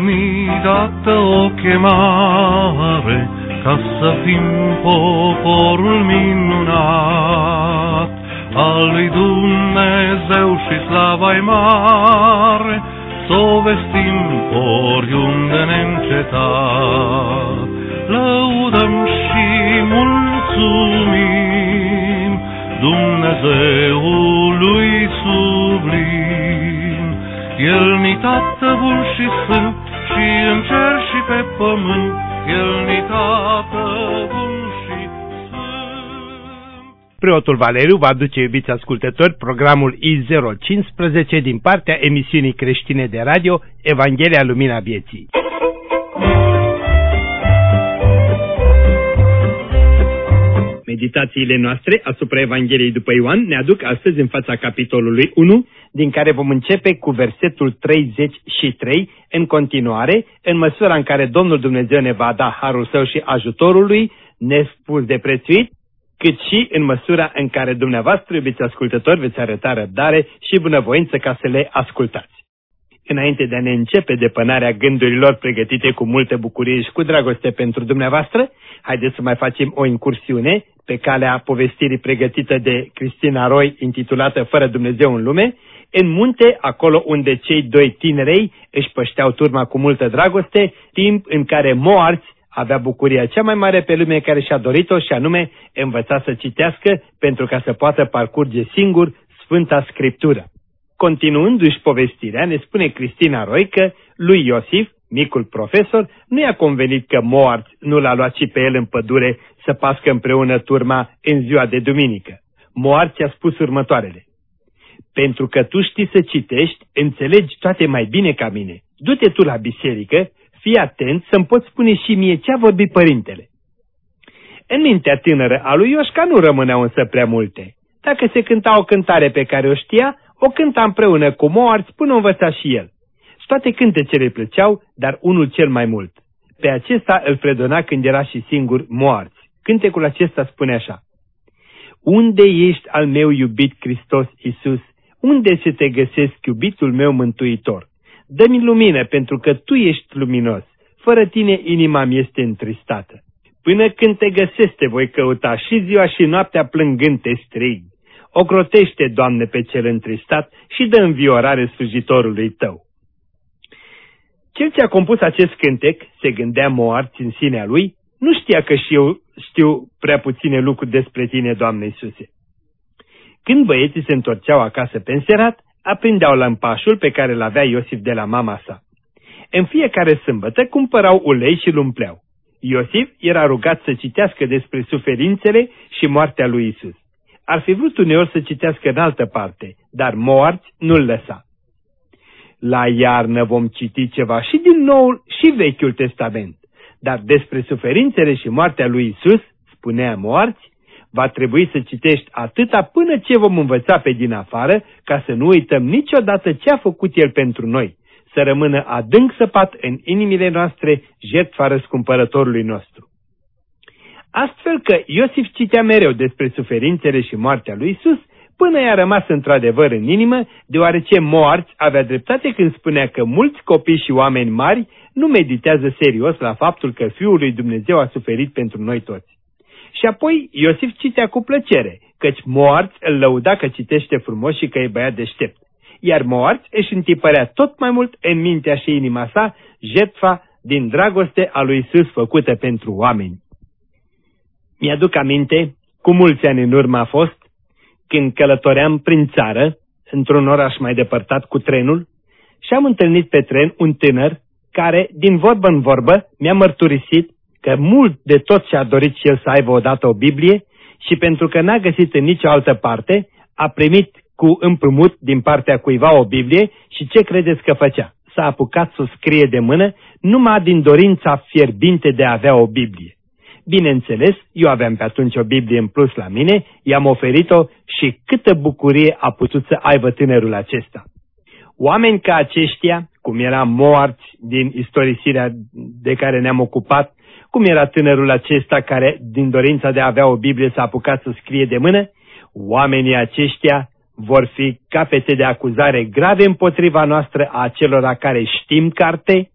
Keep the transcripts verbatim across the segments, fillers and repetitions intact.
ni dată o chemare ca să fim poporul minunat al lui Dumnezeu și slava-i mare, s-o vestim oriunde neîncetat. Lăudăm și mulțumim Dumnezeului sublim. El-ni Tată bun și sfânt, și în cer și pe pământ, El-ni Tată bun și sfânt. Preotul Valeriu va aduce, iubiți ascultători, programul I zero cincisprezece din partea emisiunii creștine de radio Evanghelia Lumina Vieții. Meditațiile noastre asupra Evangheliei după Ioan ne aduc astăzi în fața capitolului unu, din care vom începe cu versetul treizeci și trei, în continuare, în măsura în care Domnul Dumnezeu ne va da harul Său și ajutorul Lui, nespus de prețuit, cât și în măsura în care dumneavoastră, iubiți ascultători, veți arăta răbdare și bunăvoință ca să le ascultați. Înainte de a ne începe depănarea gândurilor pregătite cu multă bucurie și cu dragoste pentru dumneavoastră, haideți să mai facem o incursiune pe calea povestirii pregătită de Cristina Roy, intitulată Fără Dumnezeu în lume, în munte, acolo unde cei doi tinerei își pășteau turma cu multă dragoste, timp în care Moarți avea bucuria cea mai mare pe lume care și-a dorit-o, și anume învăța să citească pentru ca să poată parcurge singur Sfânta Scriptură. Continuându-și povestirea, ne spune Cristina Roy că lui Iosif, micul profesor, nu i-a convenit că Moarți nu l-a luat și pe el în pădure să pască împreună turma în ziua de duminică. Moarți a spus următoarele: pentru că tu știi să citești, înțelegi toate mai bine ca mine. Du-te tu la biserică, fii atent să-mi poți spune și mie ce a vorbit părintele. În mintea tânără a lui Ioșca nu rămâneau însă prea multe. Dacă se cânta o cântare pe care o știa, o cânta împreună cu Moarți până o învăța și el. Toate cântecele îi plăceau, dar unul cel mai mult. Pe acesta îl fredona când era și singur Moarți. Cântecul acesta spune așa: unde ești, al meu iubit Hristos Iisus? Unde să te găsesc, iubitul meu mântuitor? Dă-mi lumină, pentru că tu ești luminos. Fără tine inima mi este întristată. Până când te găsesc te voi căuta, și ziua și noaptea plângând te strig. Ocrotește, Doamne, pe cel întristat și dă înviorare slujitorului tău. Cel ce a compus acest cântec, se gândea Moarți în sinea lui, nu știa că și eu știu prea puține lucruri despre tine, Doamne Iisuse. Când băieții se întorceau acasă pe înserat, aprindeau lămpașul pe care l-avea Iosif de la mama sa. În fiecare sâmbătă cumpărau ulei și îl umpleau. Iosif era rugat să citească despre suferințele și moartea lui Iisus. Ar fi vrut uneori să citească în altă parte, dar Moarți nu-l lăsa. La iarnă vom citi ceva și din Noul și Vechiul Testament, dar despre suferințele și moartea lui Iisus, spunea Moarți, va trebui să citești atâta până ce vom învăța pe din afară, ca să nu uităm niciodată ce a făcut El pentru noi, să rămână adânc săpat în inimile noastre jertfa răscumpărătorului nostru. Astfel că Iosif citea mereu despre suferințele și moartea lui Iisus, până i-a rămas într-adevăr în inimă, deoarece Moarți avea dreptate când spunea că mulți copii și oameni mari nu meditează serios la faptul că Fiul lui Dumnezeu a suferit pentru noi toți. Și apoi Iosif citea cu plăcere, căci Moarți îl lăuda că citește frumos și că e băiat deștept, iar Moarți își întipărea tot mai mult în mintea și inima sa jertfa din dragoste a lui Iisus făcută pentru oameni. Mi-aduc aminte, cu mulți ani în urmă a fost, când călătoream prin țară, într-un oraș mai depărtat cu trenul, și am întâlnit pe tren un tânăr care, din vorbă în vorbă, mi-a mărturisit că mult de tot și-a dorit și el să aibă odată o Biblie și pentru că n-a găsit în nicio altă parte, a primit cu împrumut din partea cuiva o Biblie și ce credeți că făcea? S-a apucat să o scrie de mână numai din dorința fierbinte de a avea o Biblie. Bineînțeles, eu aveam pe atunci o Biblie în plus la mine, i-am oferit-o și câtă bucurie a putut să aibă tânărul acesta. Oameni ca aceștia, cum era Moarți din istorisirea de care ne-am ocupat, cum era tânărul acesta care, din dorința de a avea o Biblie, s-a apucat să scrie de mână, oamenii aceștia vor fi capete de acuzare grave împotriva noastră a celora care știm carte,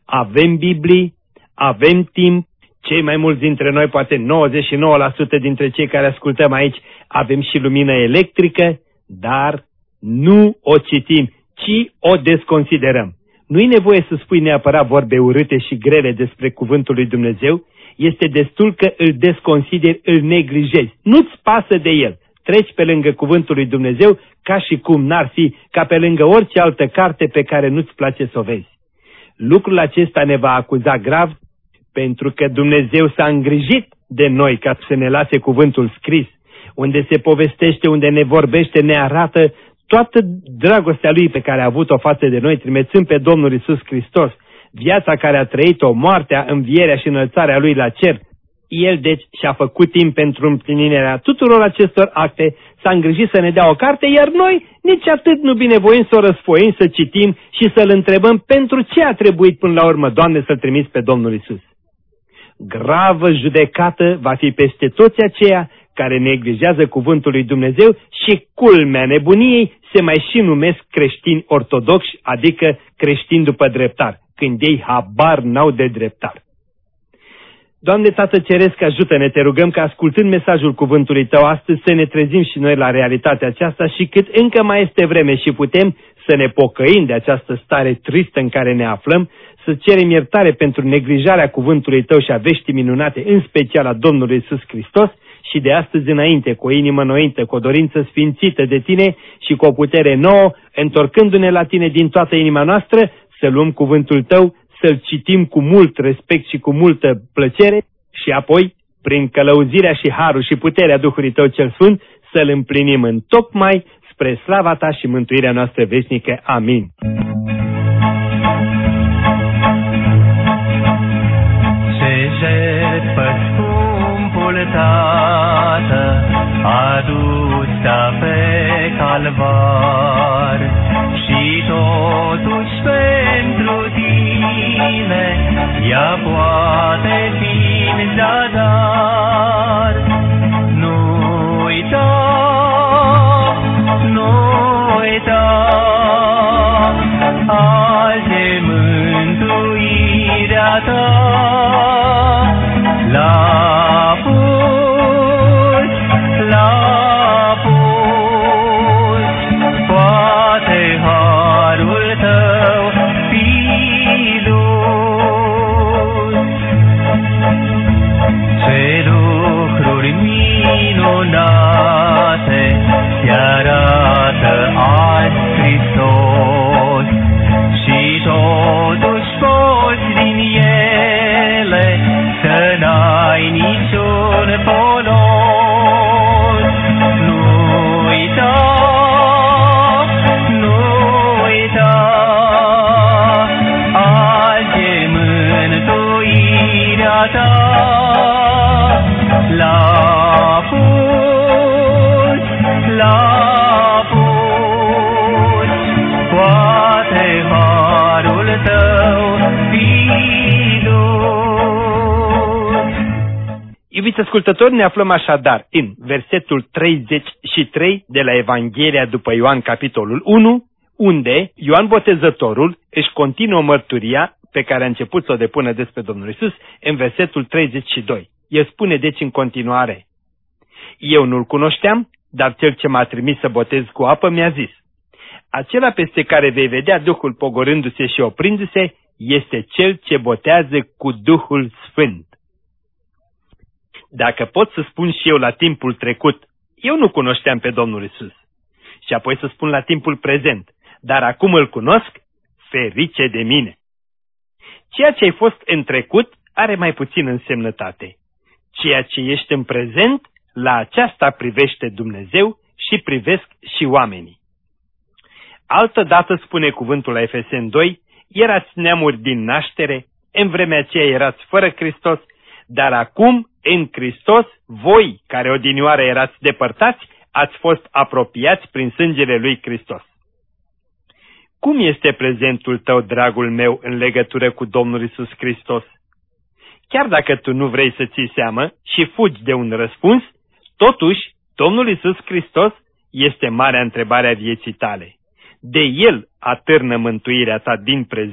avem Biblii, avem timp, cei mai mulți dintre noi, poate nouăzeci și nouă la sută dintre cei care ascultăm aici, avem și lumină electrică, dar nu o citim, ci o desconsiderăm. Nu-i nevoie să spui neapărat vorbe urâte și grele despre cuvântul lui Dumnezeu, este destul că îl desconsideri, îl neglijezi. Nu-ți pasă de el. Treci pe lângă cuvântul lui Dumnezeu ca și cum n-ar fi, ca pe lângă orice altă carte pe care nu-ți place să o vezi. Lucrul acesta ne va acuza grav, pentru că Dumnezeu s-a îngrijit de noi ca să ne lase cuvântul scris, unde se povestește, unde ne vorbește, ne arată toată dragostea Lui pe care a avut-o față de noi, trimețând pe Domnul Iisus Hristos, viața care a trăit-o, moartea, învierea și înălțarea Lui la cer. El, deci, și-a făcut timp pentru împlinirea tuturor acestor acte, s-a îngrijit să ne dea o carte, iar noi nici atât nu binevoim să o răsfoim, să citim și să-L întrebăm pentru ce a trebuit până la urmă, Doamne, să-L trimiți pe Domnul Iisus. Gravă judecată va fi peste toți aceia care neglijează cuvântul lui Dumnezeu și, culmea nebuniei, se mai și numesc creștini ortodoxi, adică creștini după dreptar, când ei habar n-au de dreptar. Doamne Tată Ceresc, ajută-ne, te rugăm că ascultând mesajul cuvântului Tău astăzi să ne trezim și noi la realitatea aceasta și cât încă mai este vreme și putem să ne pocăim de această stare tristă în care ne aflăm, să cerem iertare pentru neglijarea cuvântului Tău și a veștii minunate, în special a Domnului Iisus Hristos, și de astăzi înainte, cu o inimă noită, cu o dorință sfințită de Tine și cu o putere nouă, întorcându-ne la Tine din toată inima noastră, să luăm cuvântul Tău, să-l citim cu mult respect și cu multă plăcere și apoi, prin călăuzirea și harul și puterea Duhului Tău cel Sfânt, să-l împlinim în tocmai spre slava Ta și mântuirea noastră veșnică. Amin. Ce jertfă scumpul Tată adus-a pe calvar și totuși pentru Tine ea poate fi în zadar. Nu uita, nu uita, azi e mântuirea Ta. La pus, la pus, poate harul Tău fi dus. Ce lucruri minunate ți arată azi Hristos și totuși poți din ele să n-ai niciun folos. Nu uita, nu uita, azi e mântuirea Ta. La pus, la pus, poate harul Tău fi dus. Iubiți ascultători, ne aflăm așadar în versetul treizeci și trei de la Evanghelia după Ioan, capitolul unu, unde Ioan Botezătorul își continuă mărturia pe care a început să o depună despre Domnul Iisus în versetul treizeci și doi. El spune deci în continuare: Eu nu-L cunoșteam, dar Cel ce m-a trimis să botez cu apă mi-a zis: Acela peste care vei vedea Duhul pogorându-se și oprindu-se este Cel ce botează cu Duhul Sfânt. Dacă pot să spun și eu la timpul trecut, eu nu cunoșteam pe Domnul Iisus, și apoi să spun la timpul prezent, dar acum îl cunosc, ferice de mine. Ceea ce ai fost în trecut are mai puțin însemnătate. Ceea ce ești în prezent, la aceasta privește Dumnezeu și privesc și oamenii. Altădată spune cuvântul la Efeseni doi, erați neamuri din naștere, în vremea aceea erați fără Hristos, dar acum, în Hristos, voi, care odinioară erați depărtați, ați fost apropiați prin sângele lui Hristos. Cum este prezentul tău, dragul meu, în legătură cu Domnul Iisus Hristos? Chiar dacă tu nu vrei să ții seamă și fugi de un răspuns, totuși, Domnul Iisus Hristos este marea întrebare a vieții tale. De El atârnă mântuirea ta din prezent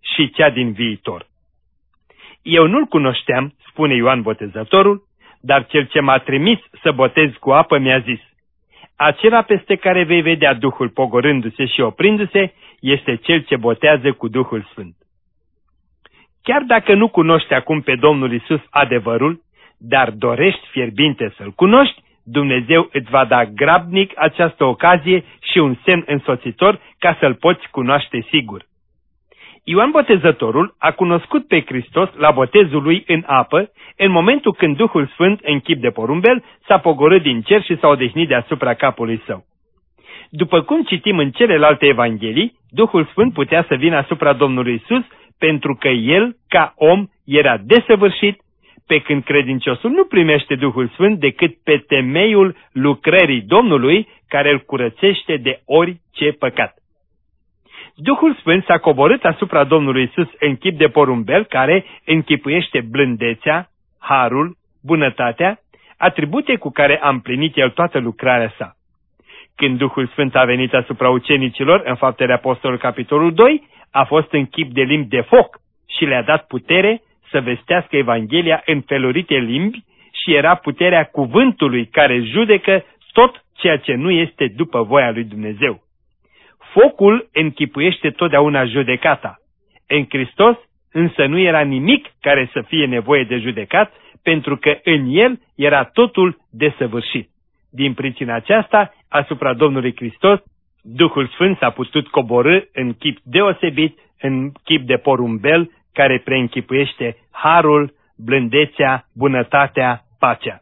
și cea din viitor. Eu nu-l cunoșteam, spune Ioan Botezătorul, dar cel ce m-a trimis să botez cu apă mi-a zis: acela peste care vei vedea Duhul pogorându-se și oprindu-se este cel ce botează cu Duhul Sfânt. Chiar dacă nu cunoști acum pe Domnul Iisus adevărul, dar dorești fierbinte să-L cunoști, Dumnezeu îți va da grabnic această ocazie și un semn însoțitor ca să-L poți cunoaște sigur. Ioan Botezătorul a cunoscut pe Hristos la botezul lui în apă, în momentul când Duhul Sfânt, în chip de porumbel, s-a pogorât din cer și s-a odehnit deasupra capului său. După cum citim în celelalte evanghelii, Duhul Sfânt putea să vină asupra Domnului Iisus pentru că El, ca om, era desăvârșit, pe când credinciosul nu primește Duhul Sfânt decât pe temeiul lucrării Domnului, care îl curățește de orice păcat. Duhul Sfânt s-a coborât asupra Domnului Iisus în chip de porumbel, care închipuiește blândețea, harul, bunătatea, atribute cu care a împlinit El toată lucrarea sa. Când Duhul Sfânt a venit asupra ucenicilor, în Faptele Apostolului, capitolul doi, a fost în chip de limbi de foc și le-a dat putere să vestească Evanghelia în felurite limbi și era puterea cuvântului care judecă tot ceea ce nu este după voia lui Dumnezeu. Focul închipuiește totdeauna judecata. În Hristos însă nu era nimic care să fie nevoie de judecat, pentru că în El era totul desăvârșit. Din pricina aceasta, asupra Domnului Hristos, Duhul Sfânt s-a putut coborî în chip deosebit, în chip de porumbel, care preînchipuiește harul, blândețea, bunătatea, pacea.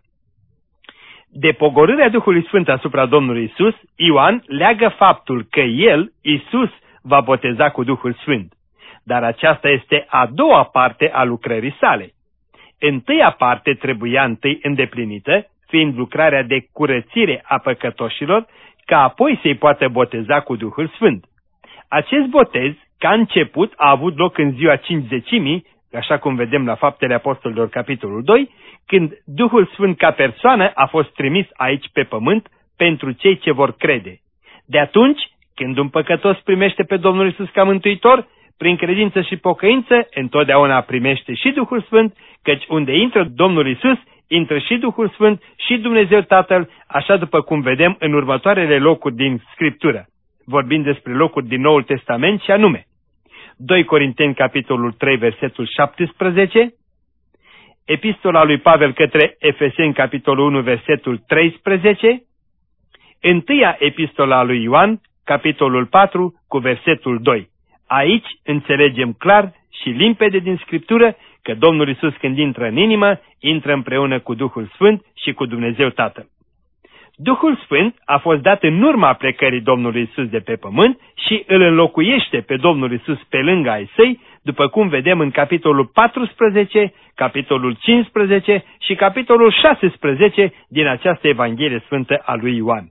De pogorârea Duhului Sfânt asupra Domnului Isus, Ioan leagă faptul că El, Isus, va boteza cu Duhul Sfânt. Dar aceasta este a doua parte a lucrării sale. Întâia parte trebuia întâi îndeplinită, fiind lucrarea de curățire a păcătoșilor, ca apoi să-i poată boteza cu Duhul Sfânt. Acest botez, ca început, a avut loc în ziua Cincizecimii, așa cum vedem la Faptele Apostolilor, capitolul doi, când Duhul Sfânt ca persoană a fost trimis aici pe pământ pentru cei ce vor crede. De atunci, când un păcătos primește pe Domnul Iisus ca mântuitor, prin credință și pocăință, întotdeauna primește și Duhul Sfânt, căci unde intră Domnul Iisus, intră și Duhul Sfânt și Dumnezeu Tatăl, așa după cum vedem în următoarele locuri din Scriptură, vorbind despre locuri din Noul Testament și anume doi Corinteni, capitolul trei, versetul șaptesprezece, Epistola lui Pavel către Efeseni, capitolul unu, versetul treisprezece, întâia Epistola lui Ioan, capitolul patru, cu versetul doi. Aici înțelegem clar și limpede din Scriptură că Domnul Iisus, când intră în inimă, intră împreună cu Duhul Sfânt și cu Dumnezeu Tatăl. Duhul Sfânt a fost dat în urma plecării Domnului Iisus de pe pământ și îl înlocuiește pe Domnul Iisus pe lângă ai săi, după cum vedem în capitolul paisprezece, capitolul cincisprezece și capitolul șaisprezece din această Evanghelie Sfântă a lui Ioan.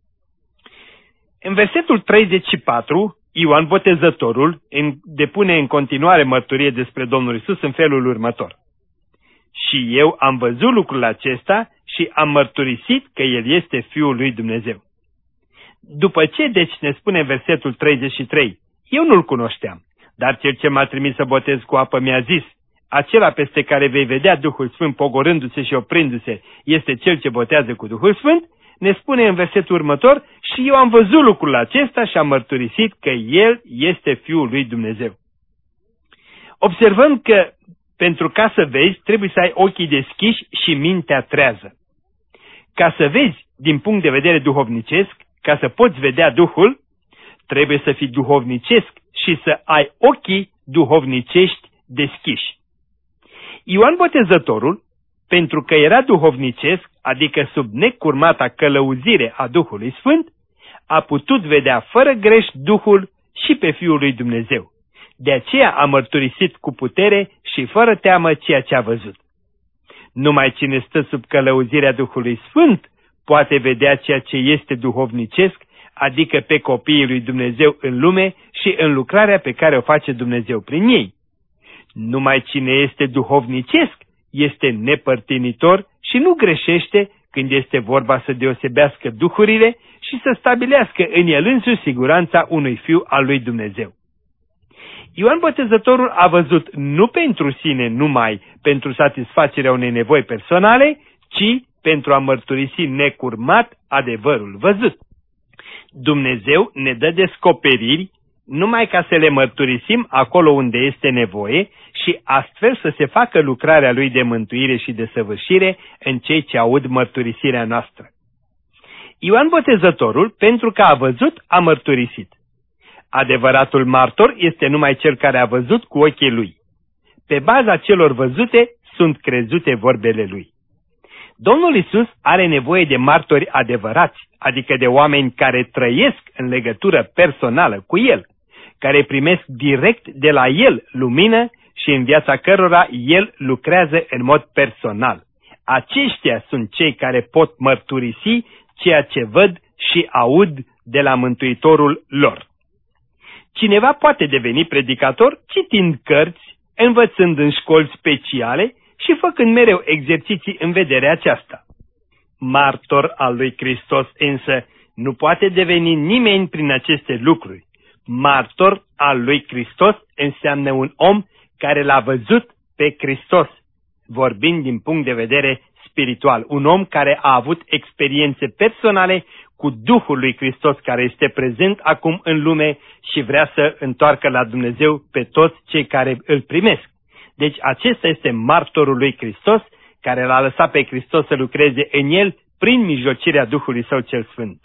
În versetul treizeci și patru, Ioan Botezătorul depune în continuare mărturie despre Domnul Iisus în felul următor: și eu am văzut lucrul acesta și am mărturisit că El este Fiul lui Dumnezeu. După ce, deci, ne spune în versetul treizeci și trei, eu nu-L cunoșteam, dar Cel ce m-a trimis să botez cu apă mi-a zis, acela peste care vei vedea Duhul Sfânt pogorându-se și oprindu-se este Cel ce botează cu Duhul Sfânt, ne spune în versetul următor, și eu am văzut lucrul acesta și am mărturisit că El este Fiul lui Dumnezeu. Observăm că pentru ca să vezi, trebuie să ai ochii deschiși și mintea trează. Ca să vezi din punct de vedere duhovnicesc, ca să poți vedea Duhul, trebuie să fii duhovnicesc și să ai ochii duhovnicești deschiși. Ioan Botezătorul, pentru că era duhovnicesc, adică sub necurmata călăuzire a Duhului Sfânt, a putut vedea fără greș Duhul și pe Fiul lui Dumnezeu. De aceea a mărturisit cu putere și fără teamă ceea ce a văzut. Numai cine stă sub călăuzirea Duhului Sfânt poate vedea ceea ce este duhovnicesc, adică pe copiii lui Dumnezeu în lume și în lucrarea pe care o face Dumnezeu prin ei. Numai cine este duhovnicesc este nepărtinitor și nu greșește când este vorba să deosebească duhurile și să stabilească în el însuși siguranța unui fiu al lui Dumnezeu. Ioan Botezătorul a văzut nu pentru sine numai pentru satisfacerea unei nevoi personale, ci pentru a mărturisi necurmat adevărul văzut. Dumnezeu ne dă descoperiri numai ca să le mărturisim acolo unde este nevoie și astfel să se facă lucrarea Lui de mântuire și de săvârșire în cei ce aud mărturisirea noastră. Ioan Botezătorul, pentru că a văzut, a mărturisit. Adevăratul martor este numai cel care a văzut cu ochii lui. Pe baza celor văzute sunt crezute vorbele lui. Domnul Iisus are nevoie de martori adevărați, adică de oameni care trăiesc în legătură personală cu El, care primesc direct de la El lumină și în viața cărora El lucrează în mod personal. Aceștia sunt cei care pot mărturisi ceea ce văd și aud de la Mântuitorul lor. Cineva poate deveni predicator citind cărți, învățând în școli speciale și făcând mereu exerciții în vederea aceasta. Martor al lui Hristos însă nu poate deveni nimeni prin aceste lucruri. Martor al lui Hristos înseamnă un om care l-a văzut pe Hristos, vorbind din punct de vedere spiritual. Un om care a avut experiențe personale cu Duhul lui Hristos care este prezent acum în lume și vrea să întoarcă la Dumnezeu pe toți cei care îl primesc. Deci acesta este martorul lui Hristos care l-a lăsat pe Hristos să lucreze în el prin mijlocirea Duhului Său cel Sfânt.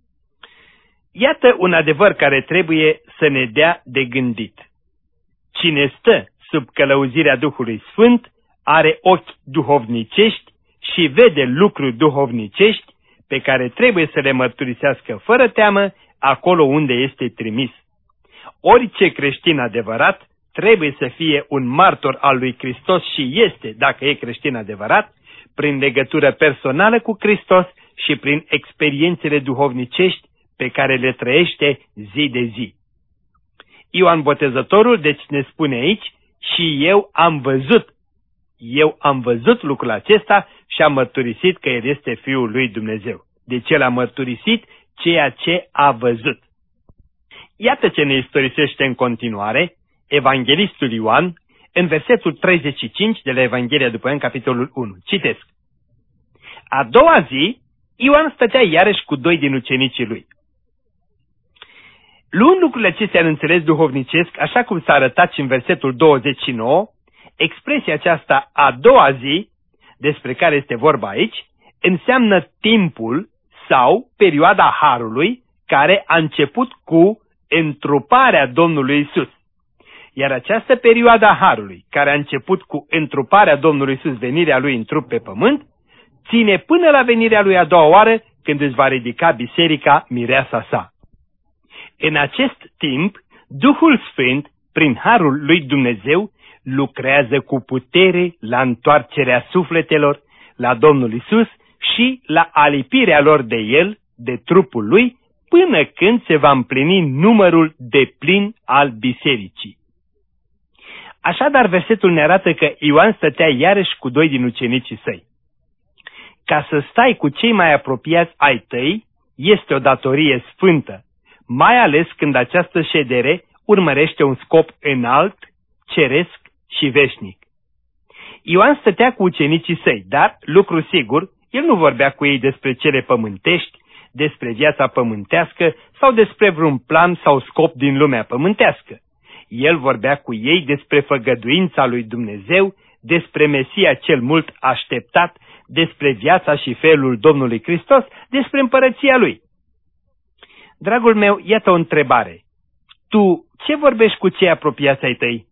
Iată un adevăr care trebuie să ne dea de gândit. Cine stă sub călăuzirea Duhului Sfânt are ochi duhovnicești și vede lucruri duhovnicești pe care trebuie să le mărturisească fără teamă acolo unde este trimis. Orice creștin adevărat trebuie să fie un martor al lui Hristos și este, dacă e creștin adevărat, prin legătură personală cu Hristos și prin experiențele duhovnicești pe care le trăiește zi de zi. Ioan Botezătorul, deci, ne spune aici, și eu am văzut. Eu am văzut lucrul acesta și am mărturisit că El este Fiul lui Dumnezeu. Deci El a mărturisit ceea ce a văzut. Iată ce ne istorisește în continuare Evanghelistul Ioan în versetul treizeci și cinci de la Evanghelia după Ioan, capitolul unu. Citesc. A doua zi, Ioan stătea iarăși cu doi din ucenicii lui. Luând lucrurile acestea în înțeles duhovnicesc, așa cum s-a arătat și în versetul douăzeci și nouă, expresia aceasta a doua zi, despre care este vorba aici, înseamnă timpul sau perioada Harului care a început cu întruparea Domnului Iisus. Iar această perioadă a Harului, care a început cu întruparea Domnului Iisus, venirea Lui în trup pe pământ, ține până la venirea Lui a doua oară, când își va ridica biserica, mireasa sa. În acest timp, Duhul Sfânt, prin Harul lui Dumnezeu, lucrează cu putere la întoarcerea sufletelor la Domnul Iisus și la alipirea lor de El, de trupul Lui, până când se va împlini numărul deplin al bisericii. Așadar, versetul ne arată că Ioan stătea iarăși cu doi din ucenicii săi. Ca să stai cu cei mai apropiați ai tăi este o datorie sfântă, mai ales când această ședere urmărește un scop înalt, ceresc și veșnic. Ioan stătea cu ucenicii săi, dar, lucru sigur, el nu vorbea cu ei despre cele pământești, despre viața pământească sau despre vreun plan sau scop din lumea pământească. El vorbea cu ei despre făgăduința lui Dumnezeu, despre Mesia cel mult așteptat, despre viața și felul Domnului Hristos, despre împărăția Lui. Dragul meu, iată o întrebare. Tu ce vorbești cu cei apropiați ai tăi?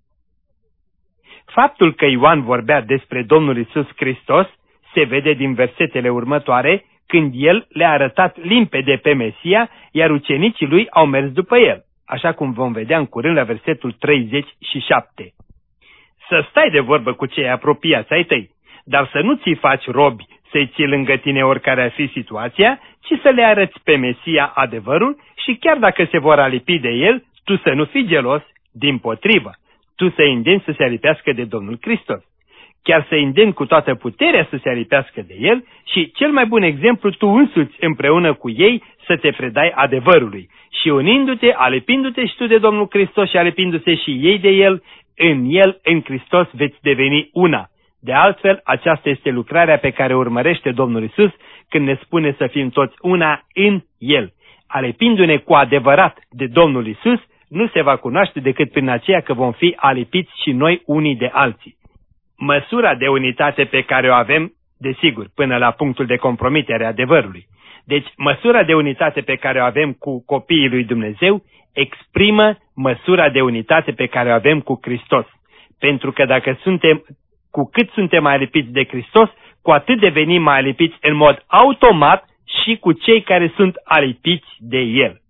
Faptul că Ioan vorbea despre Domnul Iisus Hristos se vede din versetele următoare, când el le-a arătat limpede pe Mesia, iar ucenicii lui au mers după el, așa cum vom vedea în curând la versetul treizeci și șapte. Să stai de vorbă cu cei apropiați ai tăi, dar să nu ți faci robi să-i ții lângă tine oricare ar fi situația, ci să le arăți pe Mesia adevărul și chiar dacă se vor alipi de el, tu să nu fii gelos, dimpotrivă, tu să-i îndemni să se alipească de Domnul Hristos. chiar să îndemni cu toată puterea să se alipească de el și, cel mai bun exemplu, tu însuți împreună cu ei să te predai adevărului. Și unindu-te, alipindu-te și tu de Domnul Hristos și alipindu-se și ei de El, în El, în Hristos, veți deveni una. De altfel, aceasta este lucrarea pe care o urmărește Domnul Iisus când ne spune să fim toți una în El. Alipindu-ne cu adevărat de Domnul Iisus, nu se va cunoaște decât prin aceea că vom fi alipiți și noi unii de alții. Măsura de unitate pe care o avem, desigur, până la punctul de compromitere a adevărului. Deci, măsura de unitate pe care o avem cu copiii lui Dumnezeu exprimă măsura de unitate pe care o avem cu Hristos. Pentru că dacă suntem, cu cât suntem mai alipiți de Hristos, cu atât devenim mai alipiți în mod automat și cu cei care sunt alipiți de El.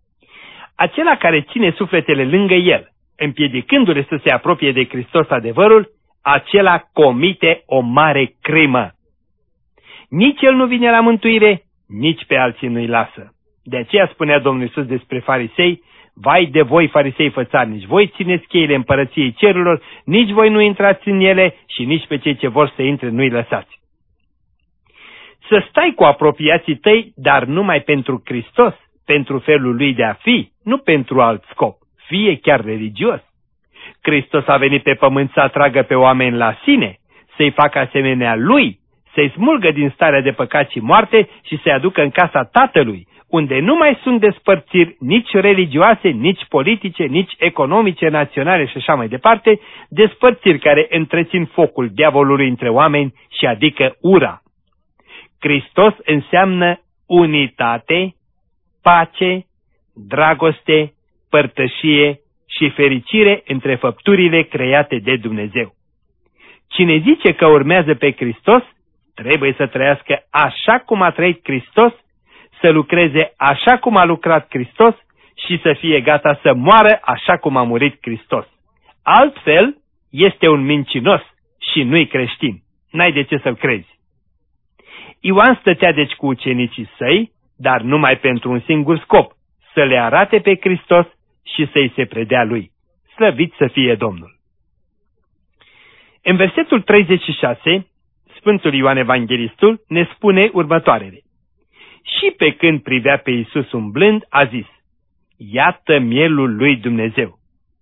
Acela care ține sufletele lângă El, împiedicându-le să se apropie de Hristos adevărul, acela comite o mare crimă. Nici el nu vine la mântuire, nici pe alții nu-i lasă. De aceea spunea Domnul Iisus despre farisei: vai de voi, farisei fățarnici, voi țineți cheile împărăției cerurilor, nici voi nu intrați în ele și nici pe cei ce vor să intre nu-i lăsați. Să stai cu apropiații tăi, dar numai pentru Hristos, pentru felul lui de a fi, nu pentru alt scop, fie chiar religios. Hristos a venit pe pământ să atragă pe oameni la sine, să-i facă asemenea lui, să-i smulgă din starea de păcat și moarte și să-i aducă în casa Tatălui, unde nu mai sunt despărțiri nici religioase, nici politice, nici economice, naționale și așa mai departe, despărțiri care întrețin focul diavolului între oameni și adică ura. Hristos înseamnă unitate, pace, dragoste, părtășie și fericire între făpturile create de Dumnezeu. Cine zice că urmează pe Hristos, trebuie să trăiască așa cum a trăit Hristos, să lucreze așa cum a lucrat Hristos și să fie gata să moară așa cum a murit Hristos. Altfel, este un mincinos și nu-i creștin. N-ai de ce să-l crezi. Ioan stătea deci cu ucenicii săi, dar numai pentru un singur scop, să le arate pe Hristos și să-i se predea lui. Slăvit să fie Domnul! În versetul treizeci și șase, Sfântul Ioan Evanghelistul ne spune următoarele: și pe când privea pe Iisus umblând, a zis: iată mielul lui Dumnezeu.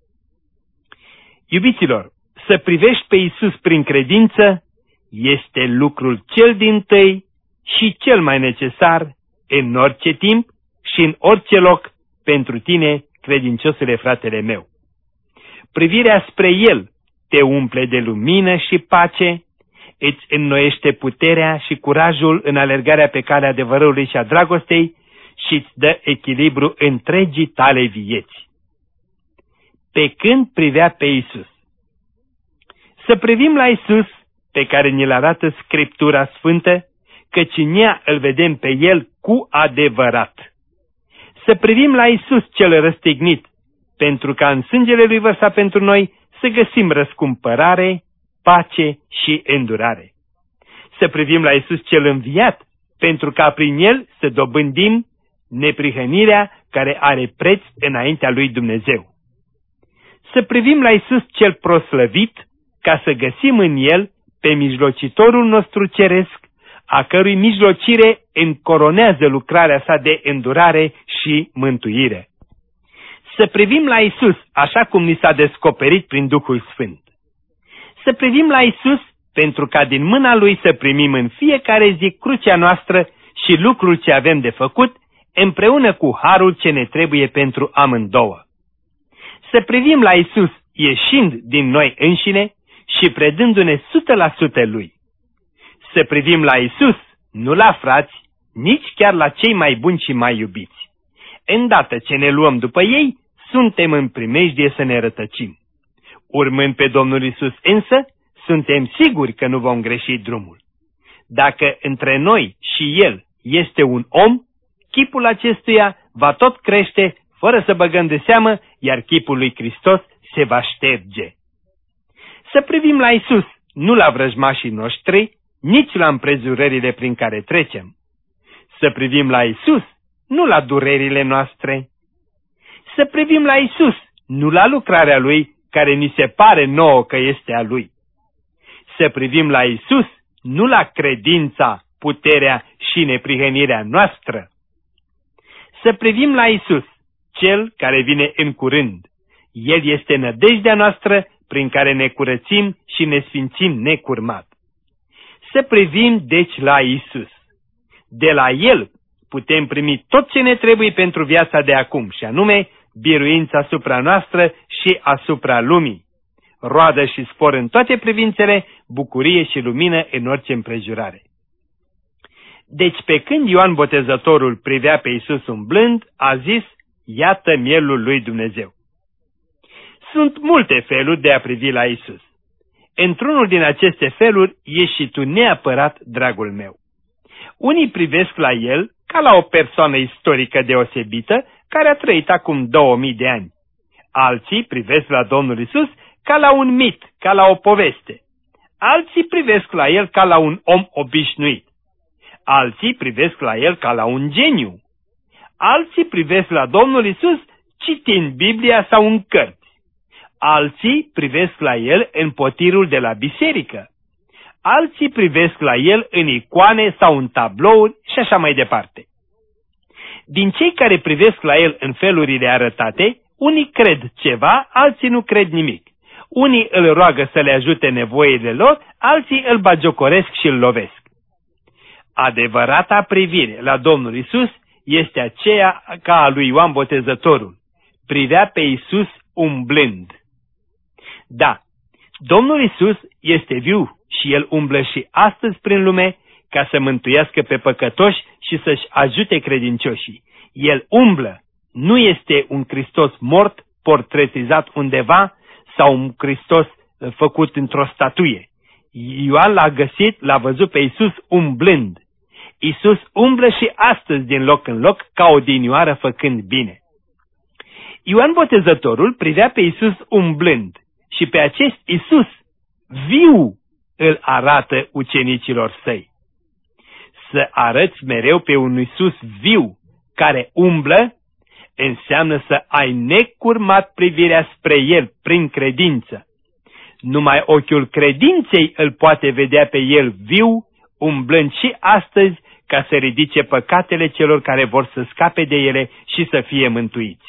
Iubiților, să privești pe Iisus prin credință este lucrul cel dintâi și cel mai necesar în orice timp și în orice loc pentru tine, credinciosule fratele meu. Privirea spre El te umple de lumină și pace, îți înnoiește puterea și curajul în alergarea pe calea adevărului și a dragostei și îți dă echilibru întregii tale vieți. Pe când privea pe Iisus. Să privim la Iisus, pe care ni-l arată Scriptura Sfântă, căci în ea îl vedem pe El cu adevărat. Să privim la Iisus cel răstignit, pentru ca în sângele Lui vărsat pentru noi să găsim răscumpărare, pace și îndurare. Să privim la Iisus cel înviat, pentru ca prin El să dobândim neprihănirea care are preț înaintea lui Dumnezeu. Să privim la Iisus cel proslăvit, ca să găsim în El pe mijlocitorul nostru ceresc, a cărui mijlocire încoronează lucrarea sa de îndurare și mântuire. Să privim la Iisus așa cum ni s-a descoperit prin Duhul Sfânt. Să privim la Iisus pentru ca din mâna Lui să primim în fiecare zi crucea noastră și lucrul ce avem de făcut, împreună cu harul ce ne trebuie pentru amândouă. Să privim la Iisus ieșind din noi înșine și predându-ne o sută la sută Lui. Să privim la Iisus, nu la frați, nici chiar la cei mai buni și mai iubiți. Îndată ce ne luăm după ei, suntem în primejdie să ne rătăcim. Urmând pe Domnul Iisus însă, suntem siguri că nu vom greși drumul. Dacă între noi și El este un om, chipul acestuia va tot crește, fără să băgăm de seamă, iar chipul lui Hristos se va șterge. Să privim la Iisus, nu la vrăjmașii noștri, nici la împrejurările prin care trecem. Să privim la Iisus, nu la durerile noastre. Să privim la Iisus, nu la lucrarea Lui, care ni se pare nouă că este a Lui. să privim la Isus, nu la credința, puterea și neprihănirea noastră. Să privim la Isus, Cel care vine în curând. El este nădejdea noastră prin care ne curățim și ne sfințim necurmat. Să privim deci la Isus. De la El putem primi tot ce ne trebuie pentru viața de acum, și anume biruința asupra noastră și asupra lumii, roadă și spor în toate privințele, bucurie și lumină în orice împrejurare. Deci pe când Ioan Botezătorul privea pe Iisus umblând, a zis, iată mielul lui Dumnezeu. Sunt multe feluri de a privi la Iisus. Într-unul din aceste feluri ești și tu neapărat, dragul meu. Unii privesc la El ca la o persoană istorică deosebită care a trăit acum două mii de ani. Alții privesc la Domnul Iisus ca la un mit, ca la o poveste. Alții privesc la El ca la un om obișnuit. Alții privesc la El ca la un geniu. Alții privesc la Domnul Iisus citind Biblia sau în cărți. Alții privesc la El în potirul de la biserică. Alții privesc la El în icoane sau în tablouri și așa mai departe. Din cei care privesc la El în felurile arătate, unii cred ceva, alții nu cred nimic. Unii îl roagă să le ajute nevoile lor, alții îl bagiocoresc și îl lovesc. Adevărata privire la Domnul Iisus este aceea ca a lui Ioan Botezătorul. Privea pe Iisus umblând. Da, Domnul Iisus este viu și El umblă și astăzi prin lume ca să mântuiască pe păcătoși și să-și ajute credincioșii. El umblă, nu este un Hristos mort, portretizat undeva, sau un Hristos făcut într-o statuie. Ioan l-a găsit, l-a văzut pe Iisus umblând. Iisus umblă și astăzi din loc în loc ca o dinioară făcând bine. Ioan Botezătorul privea pe Iisus umblând și pe acest Iisus viu îl arată ucenicilor săi. Să arăți mereu pe un Iisus viu care umblă înseamnă să ai necurmat privirea spre El prin credință. Numai ochiul credinței îl poate vedea pe El viu, umblând și astăzi ca să ridice păcatele celor care vor să scape de ele și să fie mântuiți.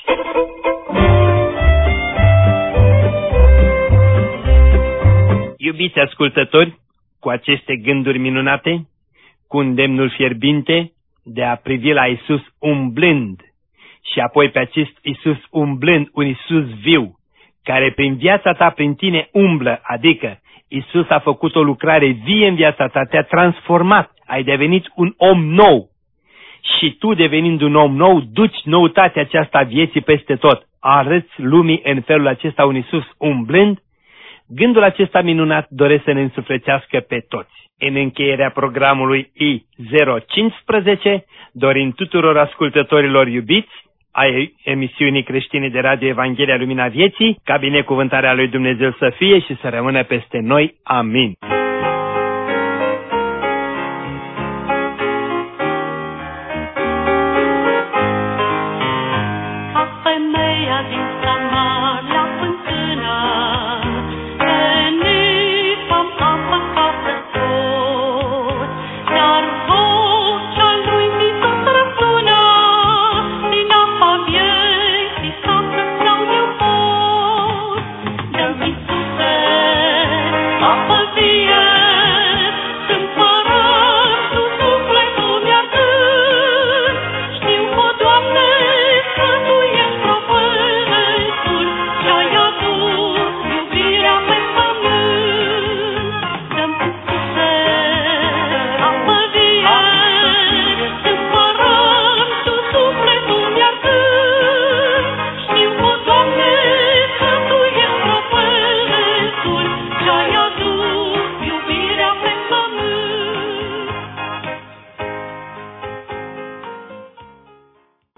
Iubiți ascultători, cu aceste gânduri minunate, cu îndemnul fierbinte de a privi la Iisus umblând și apoi pe acest Iisus umblând, un Iisus viu, care prin viața ta, prin tine umblă, adică Iisus a făcut o lucrare vie în viața ta, te-a transformat, ai devenit un om nou. Și tu, devenind un om nou, duci noutatea aceasta a vieții peste tot. Arăți lumii în felul acesta un Iisus umblând. Gândul acesta minunat doresc să ne însuflețească pe toți. În încheierea programului I zero cincisprezece, dorim tuturor ascultătorilor iubiți ai emisiunii creștine de radio Evanghelia Lumina Vieții, ca binecuvântarea lui Dumnezeu să fie și să rămână peste noi. Amin.